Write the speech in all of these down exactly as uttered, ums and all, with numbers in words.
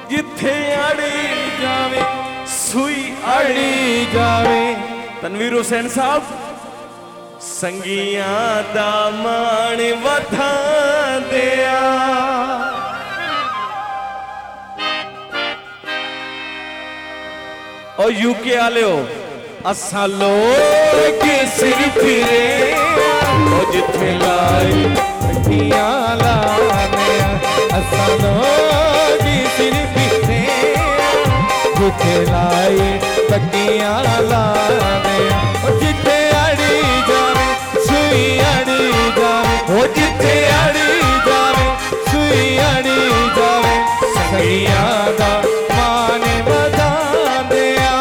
जिथे अड़ी जावे सुई अड़ी जावे। तनवीर हुसैन साहब संगिया दा मान वधा दिया। और यूके आले हो असा लोग सिर फिरे जिथे लाई पट्टियां लाने। असा लोग सिर फिरे जिथे लाई पट्टियां लाने। जिथे अड़ी जावे सुई अड़ी जावे। ओ जिथे अड़ी जावे सुई अड़ी जावे। संगिया दा मान वधा दिया।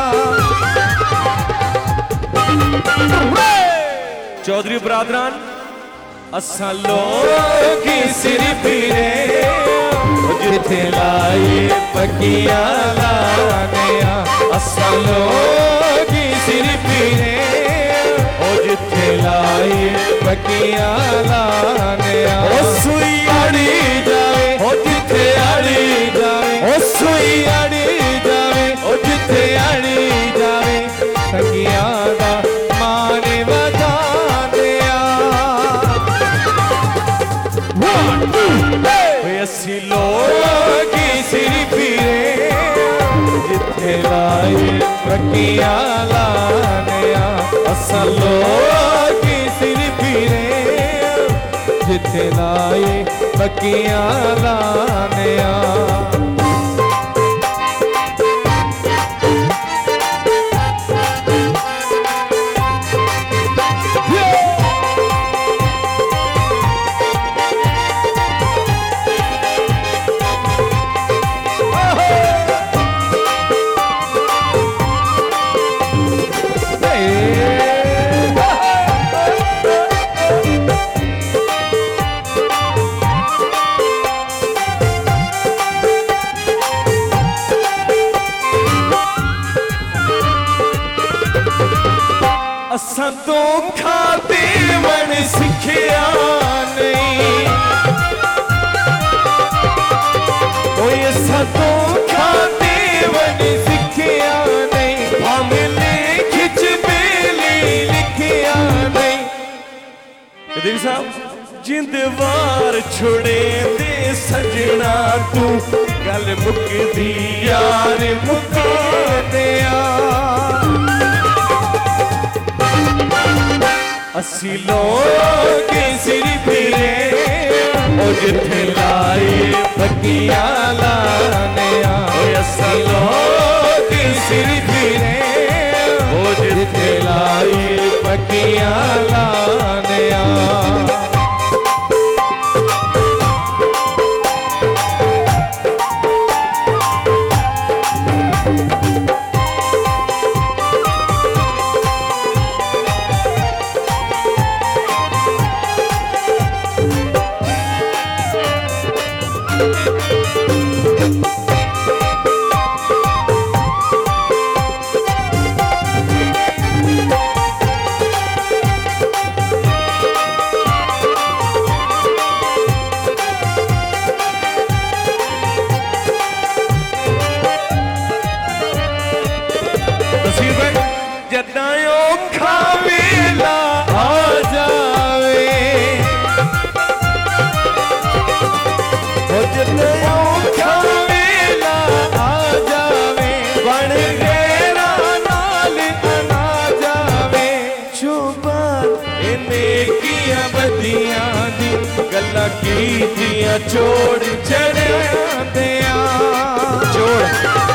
चौधरी बरादरान असा लोग सिर फिरे जिथे लाई पट्टियां लाने। असा लोग सिर फिरे जिथे लाई पट्टियां लाने। ओ सुई अड़ी जावे ओ जिथे अड़ी जावे। ओ सुई अड़ी जावे ओ जिथे अड़ी जावे। संगिया दा मान वधा दिया। असी लोग सिर फिरे जिथे लाई पट्टियां लाने। असा लोग सिर फिरे जिथे लाई पट्टियां लाने। असा धोखा देवन सिखिया नहीं। कोई असा धोखा देवन सिखिया नहीं। भावें लेख च बेली लिखिया नहीं। देवी साहब जिंद वार छोड़े दे सजना तू गल मुकदी यार मुका दिया। असी लोग सिर फिरे जिथे लाई पट्टियां लाने। असी लोग सिर फिरे जिथे लाई पट्टियां लाने। जदायो खावेला आ जावे ओ जदायो खावेला आ जावे। बन गेरा नाल अना जावे। चुबान इन्हें किया बदियां दी गल्लां कीतियां छोड़ चढ़िया दिया। छोड़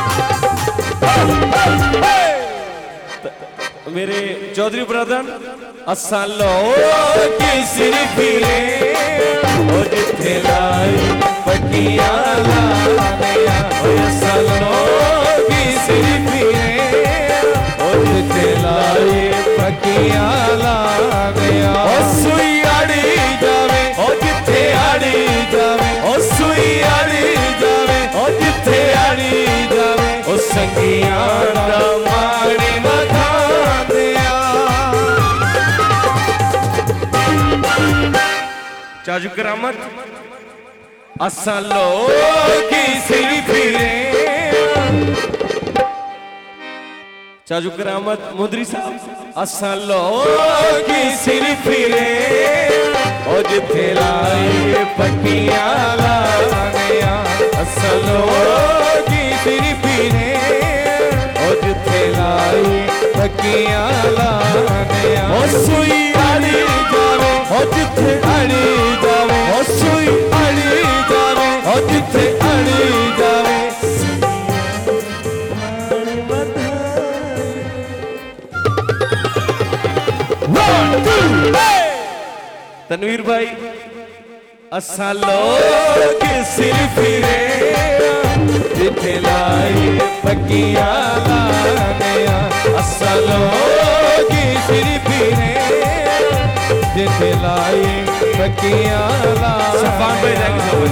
मेरे चौधरी ब्रदर असा लोग सिर फिरे जिथे लाई पट्टियां लाने। असा लोग सिर फिरे जिथे लाई पट्टियां लाने। सुई अड़ी जावे ओ जिथे अड़ी जावे। ओ सुई अड़ी जावे ओ जिथे अड़ी जावे। ओ संगिया दा मान वधा दिया। चाजू करामत असा लोग सिर फिरे चाचू करामत मुदरी साहब असा लोगी सिर फिरे ओ जिथे लाई पक्कियां लाने असा लोगी सिर फिरे ओ जिथे लाई पक्कियां लाने ओ सुई अड़ी जावे ओ जिथे अड़ी जावे ओ सुई अड़ी जावे ओ जिथे अड़ी जावे तनवीर भाई असा लोग सिर फिरे जिथे लाई पक्कियां लाने असा लोग सिर फिरे जिथे लाई पक्कियां लाने सफान भाई जाएंगे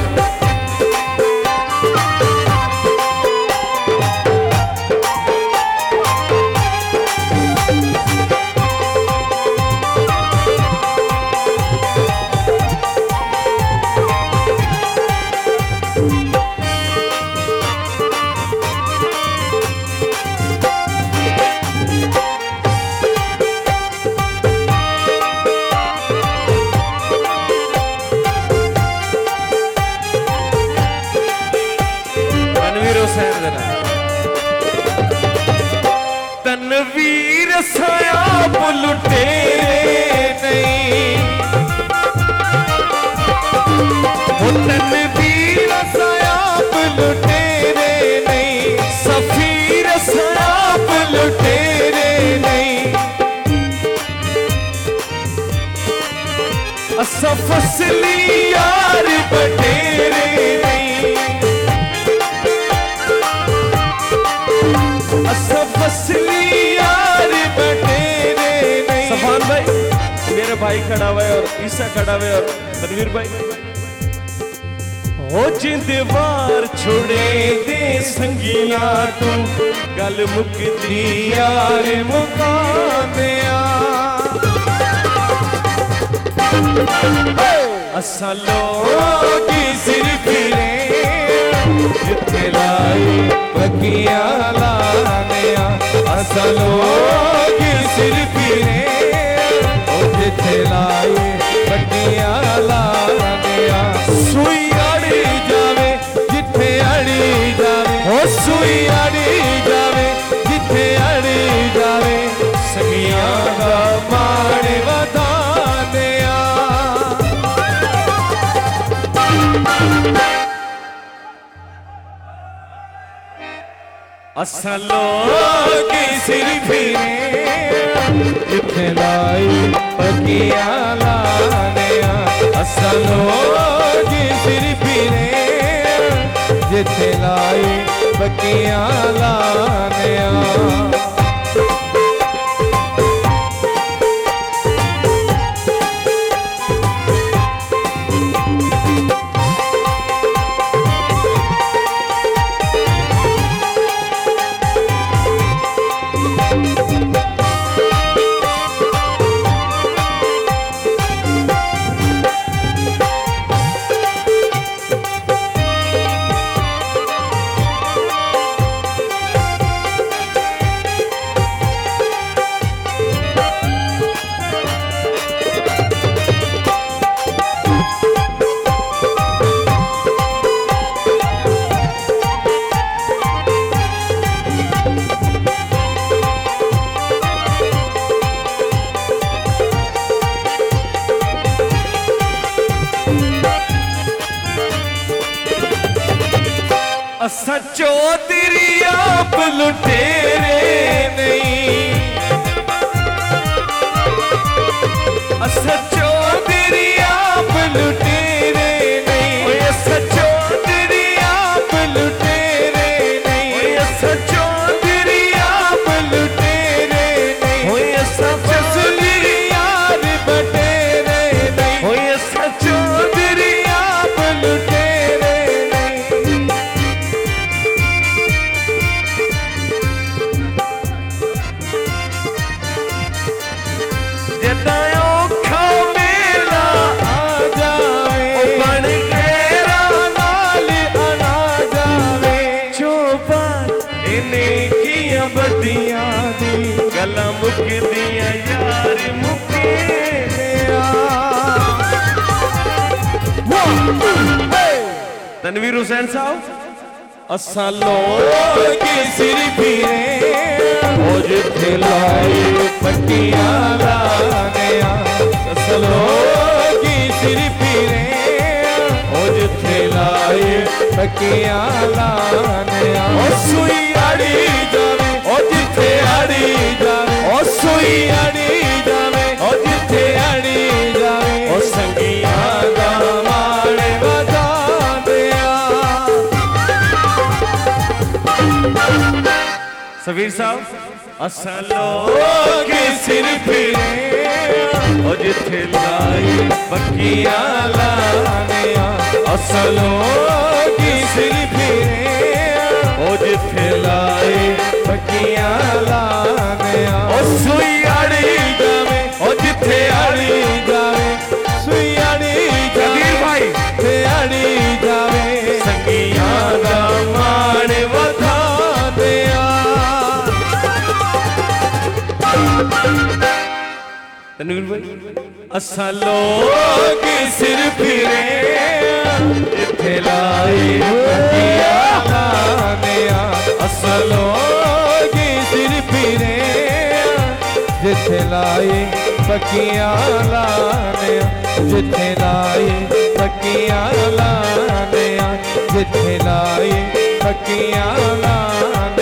तनवीर सायाब लुटेरे नहीं तनवीर सायाब लुटेरे नहीं सफीर सायाब लुटेरे नहीं असा फसली यार बटेरे नहीं असा फसली यार बटेरे नहीं सफान भाई मेरे भाई खड़ा हुआ है और ईसा खड़ा हुआ है और तनवीर भाई हो जिंदवार छोड़े दे संगिया तू गल मुकदी यार मुकाने असा लोगी सिर फिरे जिथे लाई पक्कियां लाने असा लोगी सिर फिरे जिथे लाई पक्कियां लाने सुई अड़ी जावे जिथे अड़ी जावे हो सुई अड़ी जावे जिथे अड़ी जावे सगियां दा माण वधाने असा लोग सिर फिरे जिथे लाई पक्कियां लाने असा लोग सिर फिरे जिथे लाई पक्कियां लाने असा चौधरी आप लुटेरे नहीं असा चौधरी आप लुटेरे नहीं असा चौधरी आप लुटेरे नहीं असा चौधरी आप लुटेरे नहीं असा फसली यार बटेरे नहीं असा चौधरी आप लुटेरे बदियां दी गल्लां मुकदियां यार मुके तनवीर हुसैन साहब असा लोग सिर फिरे ओ जिथे लाए पट्टियां लाने असा लोग सिर फिरे ओ जिथे लाए पट्टियां लाने ओ सुई आड़ी जावे ओ जिथे आड़ी जावे ओ सुई आड़ी जावे ओ जिथे आड़ी जावे ओ संगियां दा माणे वजा सबीर साहब असा लोग सिर फिरे ओ जिथे लाई पक्कियां लाने असा लोग सिर फिरे ओ जिथे लाई पक्कियां लाने ओ सुई आड़ी जावे ओ जिथे आड़ी जावे सुई आड़ी जावे भाई ते आड़ी जावे संगियां दा माण वधा तनवीर भाई असा लोग सिर फिरे जिथे लाई पक्कियां लाने असा लोग सिर फिरे जिथे लाई पक्कियां लाने जिथे लाई पक्कियां लाने जिथे लाई पक्कियां लाने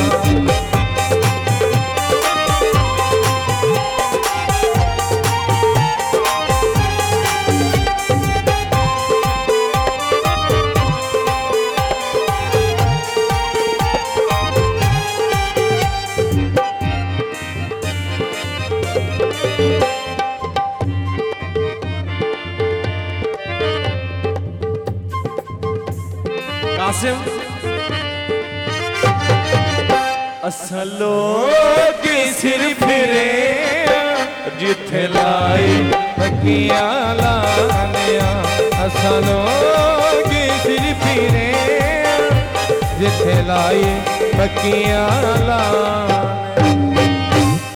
कासिम असा लोग सिर फिरे जिथे लाई पक्कियां लाने असा लोग सिर फिरे जिथे लाई पक्कियां लाने